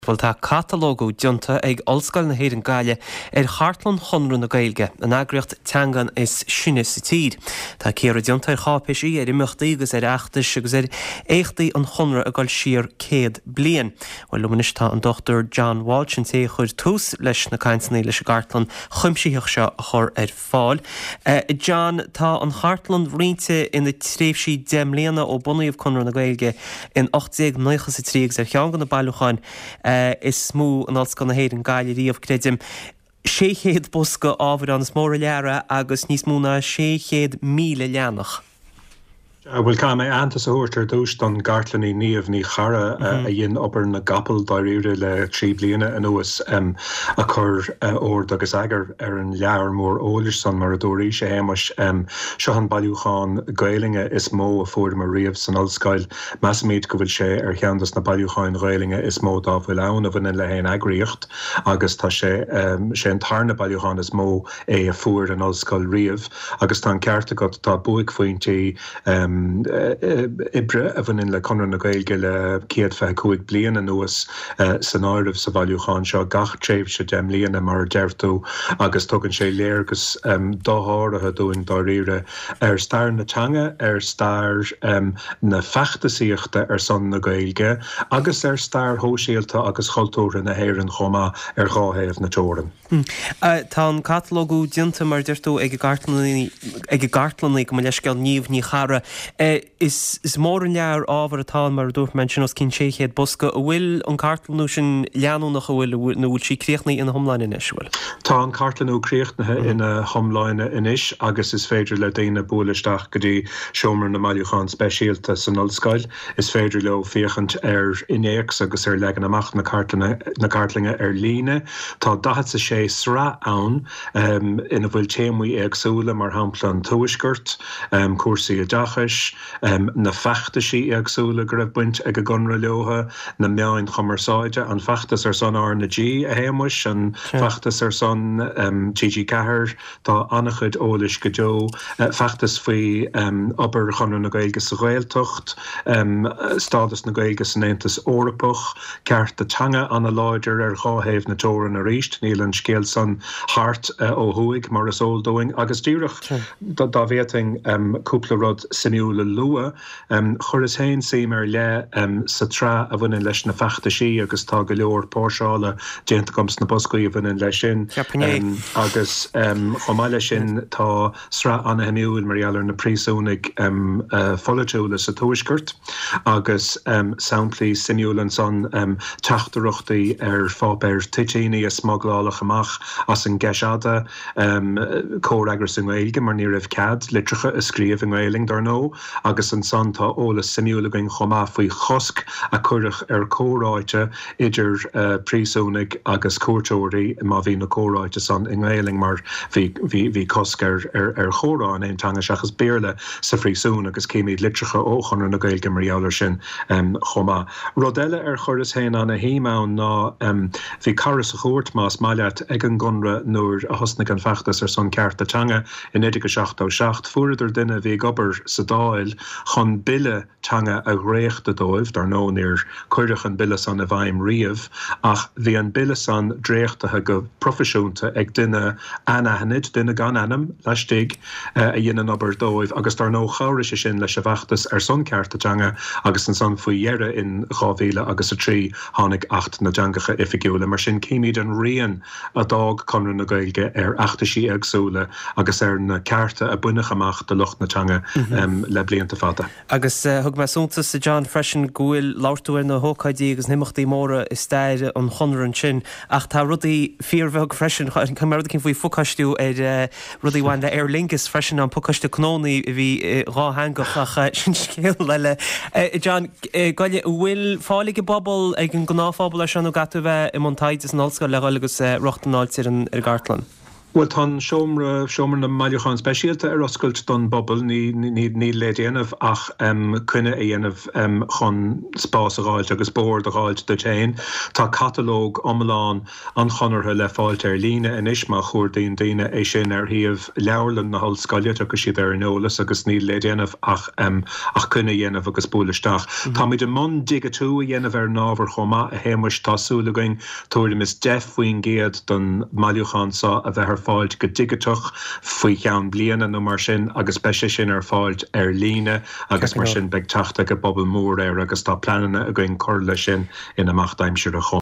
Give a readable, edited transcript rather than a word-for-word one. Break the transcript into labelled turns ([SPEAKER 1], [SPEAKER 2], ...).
[SPEAKER 1] Bhfuil tá catalógú dionta ag Ollscoil na Héireann Gaile Chartlann Chonradh na Gaeilge an eagraíocht teangan is sinne sa tír. Tá céir dionta chápéisí imachtaí agus achtas agus éachtaí an chonradh a gáil siar 100 bliain. Bhfuil lumanis tá an Dr. John Walsh an té chuir tús leis na cainteannaí leis Gartlann chuimsíoch seo a chur fáil. John, tá an Chartlann rionte ina tréimhsí 10 bliana ó bunaíomh chonradh na Gaeilge in 89 cheangan na bailúcháin is smú an Ollscoil na Héireann Gaile riamh credim 600 busca ábhar an smóra leara agus níos mú na 600,000 leanach.
[SPEAKER 2] Bhfuil cá mé antas a thuirtar dús don Gartlannaí níomh ní chara a dhéon obair na gapal dairiúre le 3 bliana an uas a chur ord agus agar an leabhar mór óilir san mar a dóirí sé héimeis seo an bailiúcháin Gaelinge is mó a fuair mar riamh san Ollscoil measamíd go bhfuil sé cheandas na bailiúcháin Gaelinge is mó dá bhfuil ann a bhain le héin agraíocht agus tá sé an tarna bailiúcháin is mó é a fuair an Ollscoil riamh agus tá cearta go tá buig faointí ibre a bhain le Conradh na Gaeilge le 150 bliana an uas san áireamh sa bailiúcháin seo gach tréimhse 10 bliana mar deirtú agus tugann sé léir agus dáthairithe dúin dáiríre stair na teanga stair na feachtasaíochta san na Gaeilge agus stair hóisialta agus chultúra na Héireann chomá gáithéamh na teorann.
[SPEAKER 1] Tá an catalógú dionta mar deirtú ag Gartlannaí go leis ceall níomh ní chara. Is mór an leabhar ábhar atá mar dúirt man sin os cinn 600 busca a bhfuil an Cartlanú sin leanú nach bhfuil na bhfuil sí críochnaí ina thomláine inis bhfuil.
[SPEAKER 2] Tá an Cartlanú críochtnathe ina thomláine inis agus is féidir le daoine buailisteach go dtí seomar na bailiúcháin speisialta san Ollscoil. Is féidir le féchant inéacs agus legan amach na Cartlinge líne. Tá 26 sra ann ina bhfuil téimí agsúla mar hampla an tuaisgurt, cuasaí a dachas, na feachtasaí agsúla go raibh buint ag a gunra leotha, na meáin chomarsáide, an feachtas san na G a héimeis, an feachtas san GG Cahir, tá annachid ólis go deo, feachtas faoi obair Conradh na Gaeilge sa Ghaeltacht, stádas na Gaeilge san Aontas Eorpach, ceart de teanga an a láidir gáithéamh na teorann a ríist, níl an scéal san hart ó thuaig mar is óldóing, agus díreach dá bhéting cúpla rud siniúla lua, chur is hain sí mar le sa trá a bhain leis na feachtasaí agus tá go leor páirseála déanta gomsa na boscaí a bhain leis sin agus chomáile sin tá sra anna himiúil mar ealar na príosúnig folleúla sa tuaisgurt agus sampli siniúlan san teachtarachtaí fábéir titíní a smaglálach amach as an geisada córagur san Gaeilge mar ní raibh cad litricha a scríomh an Gaeling dar nó agus an santa ólas siniúlagain chomá faoi chosc a chuirich córáite idir príosúnig agus cuairteoirí má bhí na córáite san in Gaeling mar bhí cosc chórán éontanga seachas béarla sa phríosún agus céimiad litricha ó Conradh na Gaeilge mar ealar sin chomá. Rud eile chur is héin anna hímán ná bhí caras a chóirt más maileat ag an gunra nuair a thosnig an feachtas san ceart atanga in 1967 fuaidir duine bhí gobar sa dáil chun bille teanga a réocht a dóibh dar nó níor cuireach an bille san a bhaim riamh ach bhí an bille san dréachtathe go profisiúnta ag duine anahanid duine gan anam leistigh a dhéanaan obair dóibh agus dar nó cháiriise sin leis a bheachtas son ceart atanga agus an san faoi dhearra in 2003 tháinig 8 na deangacha ifigiúla mar sin cíimiad an rian a dág Conradh na Gaeilge achtasaí agsúla agus na cearta a buineach amach de lucht na teanga le blianta fada.
[SPEAKER 1] Agus thug me súntas sa John freisin gúil láirtúir na hócaidí agus nimachtaí móra is stair an chonradh sin ach tá rudaí fíormheh freisin mar cinn faoi focaistú rudaí bhain le Aer Lingus freisin an focaiste cnónaí bhí ráthangach sin scéal leile. John, gáile bhfuil fálaigh bobbal ag an gnáfábal leis an gatú bheith i Montaid is an Ollscoil le gáil agus rochtanáilt ar Gartlann?
[SPEAKER 2] Well tá seomra na maiúchan speisialta ar oscailt don bobbal ní le déanamh ach cunne dhéanamh chun spás a gáilt agus bór a gáilt do téin. Tá catalóg omláán an chonartha le fáilt ar líne inis má chuirdaon daine é sin ar thaobh leabharlann na hallscoileat agus siad ar an eolas agus ní le déanamh ach cunne dhéanamh agus búlaisteach. Tá muid an dig tú a dhéanamh ar nábhar chomá a héimeis tásúlagaing tuairlim is defhuoin géad don maiúchan sa a bheith fáilt go digatoch faoi cheann bliana nó mar sin agus speise sin ar fáilt ar líne agus mar sin beag teachta go bobbal mór ar agus tá planana a gin chur lei sin ina amach daimseir a chum.